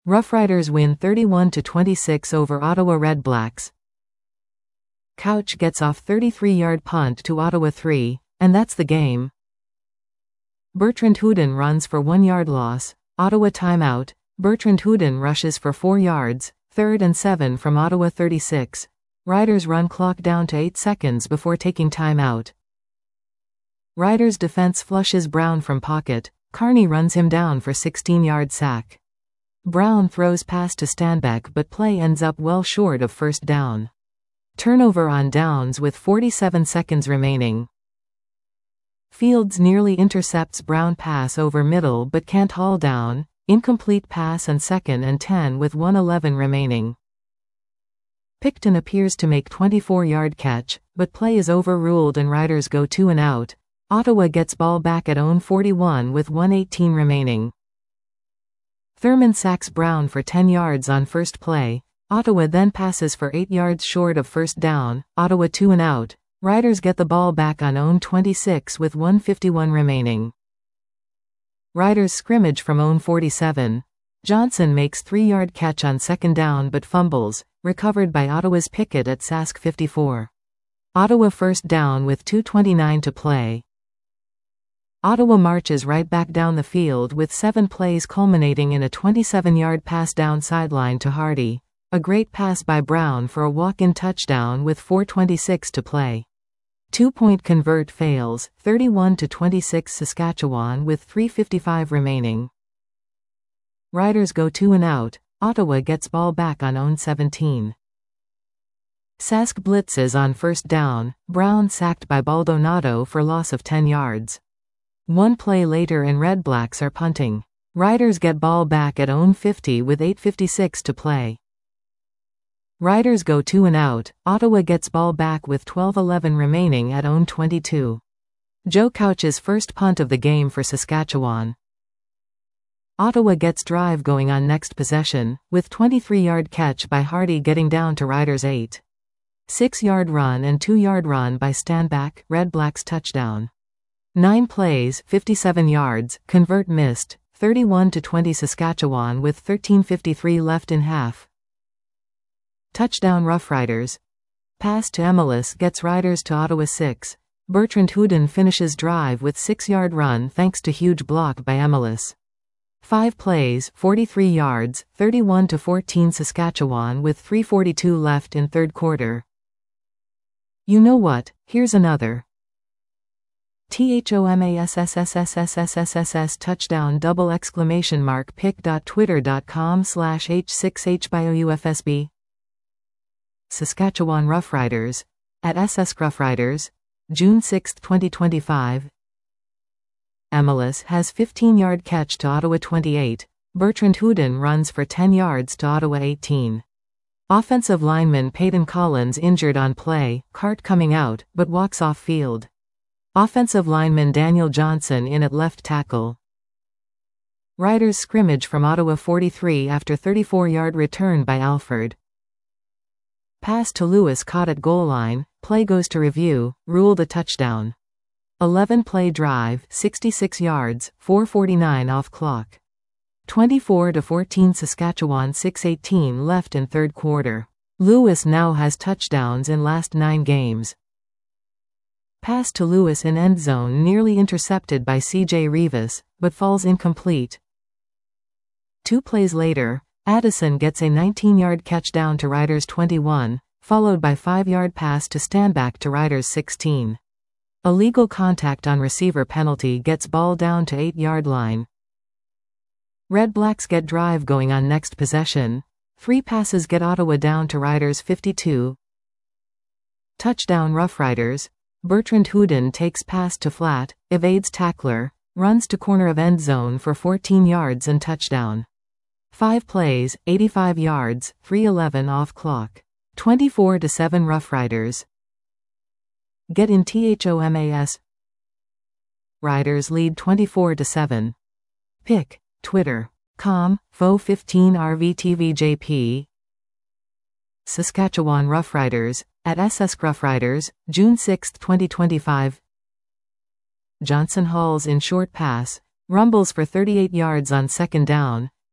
Roughriders win 31-26 over Ottawa Redblacks. Couch gets off 33-yard punt to Ottawa 3, and that's the game. Bertrand Houdin runs for 1-yard loss, Ottawa timeout. Bertrand Houdin rushes for 4 yards, 3rd and 7 from Ottawa 36. Riders run clock down to 8 seconds before taking timeout. Riders defense flushes Brown from pocket. Carney runs him down for 16-yard sack. Brown throws pass to Stanback, but play ends up well short of first down. Turnover on downs with 47 seconds remaining. Fields nearly intercepts Brown pass over middle but can't haul down. Incomplete pass and 2nd and 10 with 1:11 remaining. Picton appears to make 24-yard catch, but play is overruled and riders go 2 and out. Ottawa gets ball back at own 41 with 1:18 remaining. Thurman sacks Brown for 10 yards on first play. Ottawa then passes for 8 yards short of first down. Ottawa 2 and out. Riders get the ball back on own 26 with 1:51 remaining. Riders scrimmage from own 47. Johnson makes 3-yard catch on second down but fumbles, recovered by Ottawa's Pickett at Sask 54. Ottawa first down with 2:29 to play. Ottawa marches right back down the field with 7 plays culminating in a 27-yard pass down sideline to Hardy. A great pass by Brown for a walk-in touchdown with 4:26 to play. 2-point convert fails, 31-26 Saskatchewan with 3:55 remaining. Riders go 2 and out. Ottawa gets ball back on own 17. Sask blitzes on first down. Brown sacked by Baldonado for loss of 10 yards. 1 play later and Redblacks are punting. Riders get ball back at own 50 with 8:56 to play. Riders go 2 and out. Ottawa gets ball back with 12:11 remaining at own 22. Joe Couch's first punt of the game for Saskatchewan. Ottawa gets drive going on next possession, with 23-yard catch by Hardy getting down to Riders 8. 6-yard run and 2-yard run by Stanback. Redblacks touchdown. 9 plays, 57 yards, convert missed, 31-20 Saskatchewan with 13:53 left in half. Touchdown Roughriders. Pass to Emelis gets Riders to Ottawa 6. Bertrand Houdin finishes drive with 6-yard run thanks to huge block by Emelis. 5 plays, 43 yards, 31-14 Saskatchewan with 3:42 left in third quarter. You know what, here's another. THOMASSSSSSSSS touchdown pic.twitter.com/H6HBioUFSB. Saskatchewan Roughriders. At @SSRoughriders. June 6, 2025. Emelis has 15-yard catch to Ottawa 28. Bertrand Houdin runs for 10 yards to Ottawa 18. Offensive lineman Peyton Collins injured on play, cart coming out, but walks off field. Offensive lineman Daniel Johnson in at left tackle. Riders scrimmage from Ottawa 43 after 34-yard return by Alford. Pass to Lewis caught at goal line, play goes to review, ruled a touchdown. 11-play drive, 66 yards, 4:49 off clock. 24-14 Saskatchewan 6:18 left in third quarter. Lewis now has touchdowns in last 9 games. Pass to Lewis in end zone nearly intercepted by C.J. Rivas, but falls incomplete. 2 plays later, Addison gets a 19-yard catch down to Riders 21, followed by 5-yard pass to Stanback to Riders 16. Illegal contact on receiver penalty gets ball down to 8-yard line. Redblacks get drive going on next possession. 3 passes get Ottawa down to Riders 52. Touchdown Roughriders. Bertrand Houdin takes pass to flat, evades tackler, runs to corner of end zone for 14 yards and touchdown. 5 plays, 85 yards, 3:11 off clock. 24-7 Roughriders. Get in THOMAS. Riders lead 24-7. Pic. Twitter.com, fo15rvtvjp. Saskatchewan Roughriders. At @SSRoughriders. June 6, 2025. Johnson hauls in short pass, rumbles for 38 yards on second down.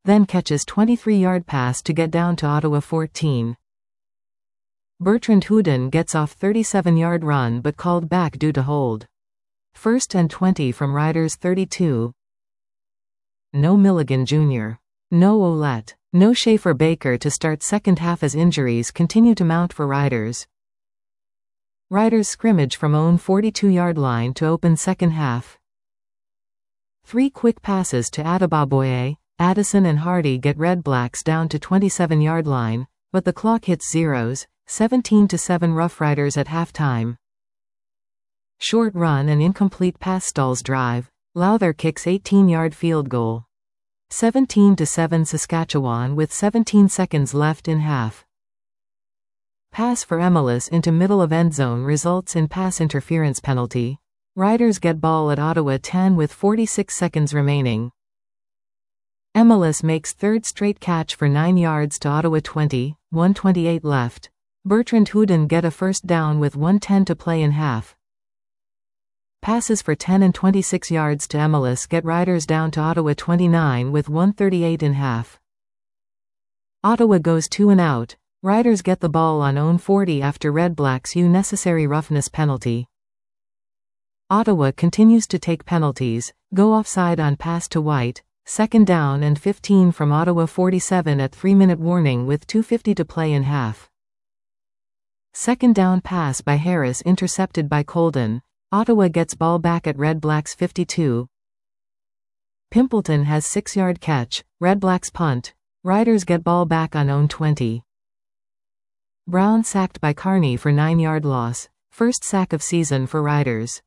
then catches 23-yard pass to get down to Ottawa 14. Bertrand Houdin gets off 37-yard run but called back due to hold. 1st and 20 from Riders 32. No Milligan Jr. No Ouellette. No Schaefer Baker to start second half as injuries continue to mount for Riders. Riders scrimmage from own 42-yard line to open second half. 3 quick passes to Adebaboye, Addison and Hardy get Red Blacks down to 27-yard line, but the clock hits zeros, 17-7 Rough Riders at halftime. Short run and incomplete pass stalls drive. Lowther kicks 18-yard field goal. 17-7 Saskatchewan with 17 seconds left in half. Pass for Emelis into middle of end zone results in pass interference penalty. Riders get ball at Ottawa 10 with 46 seconds remaining. Emelis makes third straight catch for 9 yards to Ottawa 20, 1:28 left. Bertrand Houdin get a first down with 1:10 to play in half. Passes for 10 and 26 yards to Emelis get Riders down to Ottawa 29 with 1:38 in half. Ottawa goes 2 and out. Riders get the ball on own 40 after Red Blacks' unnecessary roughness penalty. Ottawa continues to take penalties, go offside on pass to White, 2nd down and 15 from Ottawa 47 at 3-minute warning with 2:50 to play in half. 2nd down pass by Harris intercepted by Colden. Ottawa gets ball back at Red Blacks 52. Pimpleton has 6-yard catch, Red Blacks punt. Riders get ball back on own 20. Brown sacked by Carney for 9-yard loss, first sack of season for Riders.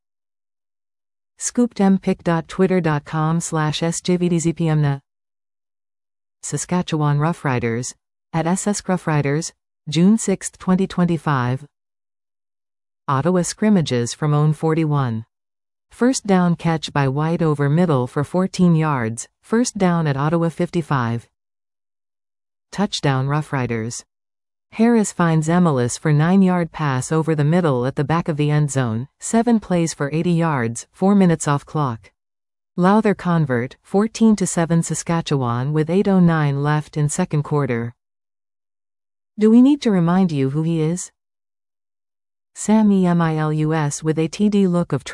scoopedmpic.twitter.com/sjvdzpmna. Saskatchewan Roughriders. At SS Roughriders, June 6, 2025. Ottawa scrimmages from own 41. First down catch by White over middle for 14 yards, first down at Ottawa 55. Touchdown Roughriders. Harris finds Emelis for 9-yard pass over the middle at the back of the end zone, 7 plays for 80 yards, 4 minutes off clock. Lowther convert, 14-7 Saskatchewan with 8:09 left in second quarter. Do we need to remind you who he is? Sam Emilus with a TD look of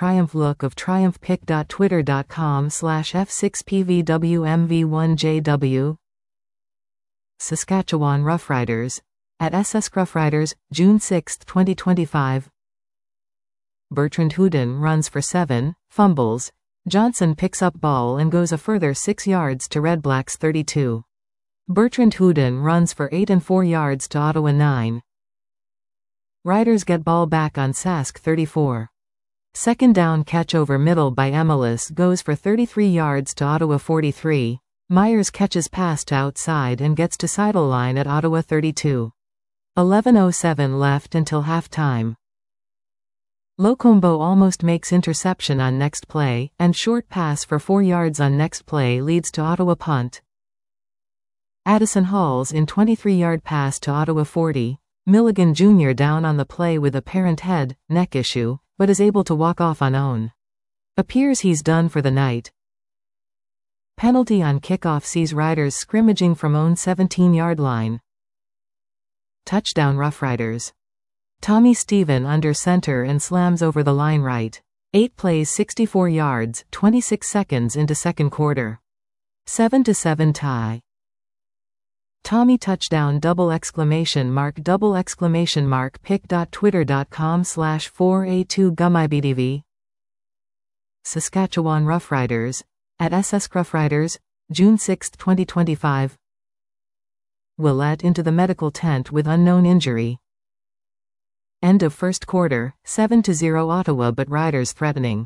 triumph.twitter.com/f6pvwmv1jw. Saskatchewan Roughriders. At SS Roughriders, June 6, 2025. Bertrand Houdin runs for 7, fumbles. Johnson picks up ball and goes a further 6 yards to Red Blacks 32. Bertrand Houdin runs for 8 and 4 yards to Ottawa 9. Riders get ball back on Sask 34. 2nd down catch over middle by Emelis goes for 33 yards to Ottawa 43. Myers catches pass to outside and gets to sideline at Ottawa 32. 11:07 left until halftime. Locombo almost makes interception on next play, and short pass for 4 yards on next play leads to Ottawa punt. Addison hauls in 23-yard pass to Ottawa 40. Milligan Jr. down on the play with apparent head, neck issue, but is able to walk off on own. Appears he's done for the night. Penalty on kickoff sees Riders scrimmaging from own 17-yard line. Touchdown Roughriders. Tommy Stephen under center and slams over the line right. 8 plays 64 yards, 26 seconds into second quarter. 7-7 tie. Tommy touchdown pic.twitter.com/4a2gumibdv. Saskatchewan Roughriders. At SS Roughriders, June 6, 2025. Ouellette into the medical tent with unknown injury. End of first quarter, 7-0 Ottawa but Riders threatening.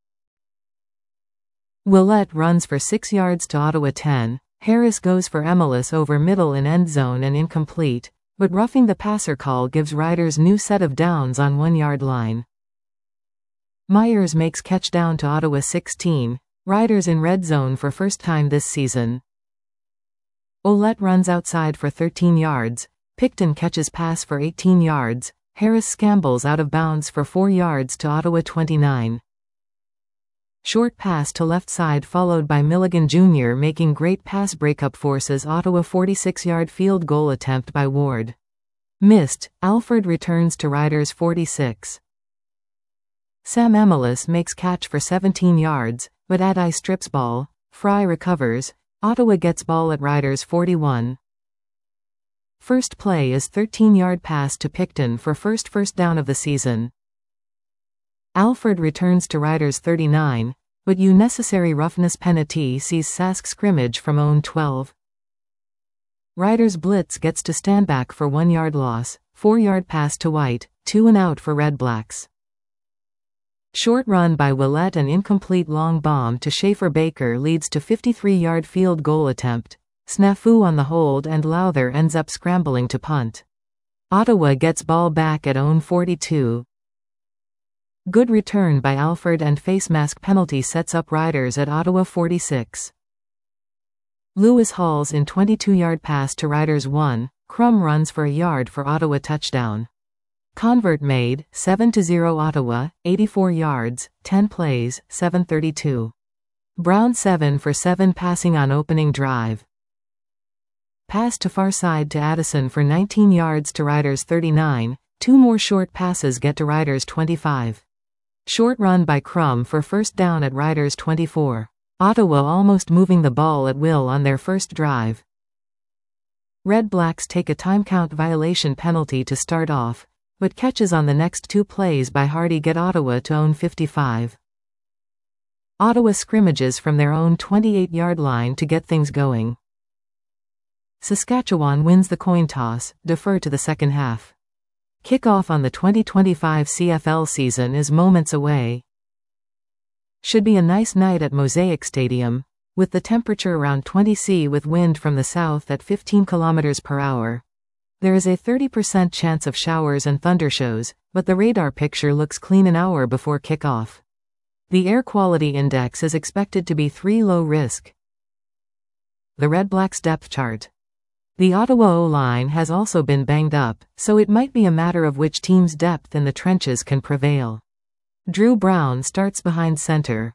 Ouellette runs for 6 yards to Ottawa 10. Harris goes for Emelis over middle in end zone and incomplete, but roughing the passer call gives Riders new set of downs on 1-yard line. Myers makes catch down to Ottawa 16. Riders in red zone for first time this season. Ouellette runs outside for 13 yards. Picton catches pass for 18 yards. Harris scambles out of bounds for 4 yards to Ottawa 29. Short pass to left side followed by Milligan Jr. making great pass breakup forces Ottawa 46-yard field goal attempt by Ward. Missed, Alford returns to Riders 46. Sam Amelis makes catch for 17 yards, but Adai strips ball, Fry recovers, Ottawa gets ball at Riders 41. First play is 13-yard pass to Picton for first down of the season. Alford returns to Riders 39, but unnecessary roughness penalty sees Sask scrimmage from own 12. Riders blitz gets to stand back for 1-yard loss, 4-yard pass to White, 2 and out for Red Blacks. Short run by Willett and incomplete long bomb to Schaefer Baker leads to 53-yard field goal attempt. Snafu on the hold and Lowther ends up scrambling to punt. Ottawa gets ball back at own 42. Good return by Alford and face mask penalty sets up Riders at Ottawa 46. Lewis hauls in 22-yard pass to Riders 1, Crum runs for a yard for Ottawa touchdown. Convert made, 7-0 Ottawa, 84 yards, 10 plays, 7:32. Brown 7 for 7 passing on opening drive. Pass to far side to Addison for 19 yards to Riders 39, 2 more short passes get to Riders 25. Short run by Crum for first down at Riders 24. Ottawa almost moving the ball at will on their first drive. Red Blacks take a time count violation penalty to start off, but catches on the next 2 plays by Hardy get Ottawa to own 55. Ottawa scrimmages from their own 28-yard line to get things going. Saskatchewan wins the coin toss, defer to the second half. Kickoff on the 2025 CFL season is moments away. Should be a nice night at Mosaic Stadium, with the temperature around 20 C with wind from the south at 15 km per hour. There is a 30% chance of showers and thundershows, but the radar picture looks clean an hour before kickoff. The air quality index is expected to be 3 low risk. The Red Blacks depth chart. The Ottawa O-line has also been banged up, so it might be a matter of which team's depth in the trenches can prevail. Drew Brown starts behind center.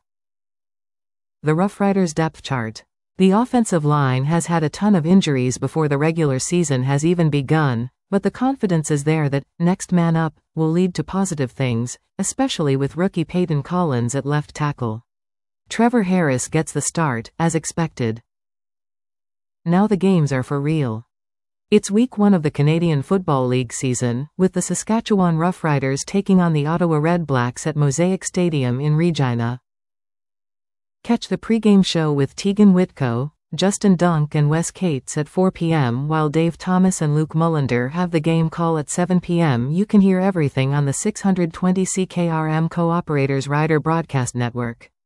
The Rough Riders depth chart. The offensive line has had a ton of injuries before the regular season has even begun, but the confidence is there that, next man up, will lead to positive things, especially with rookie Peyton Collins at left tackle. Trevor Harris gets the start, as expected. Now the games are for real. It's week 1 of the Canadian Football League season, with the Saskatchewan Roughriders taking on the Ottawa Red Blacks at Mosaic Stadium in Regina. Catch the pregame show with Tegan Whitco, Justin Dunk and Wes Cates at 4 p.m. while Dave Thomas and Luke Mullender have the game call at 7 p.m. You can hear everything on the 620 CKRM Co-operators Rider Broadcast Network.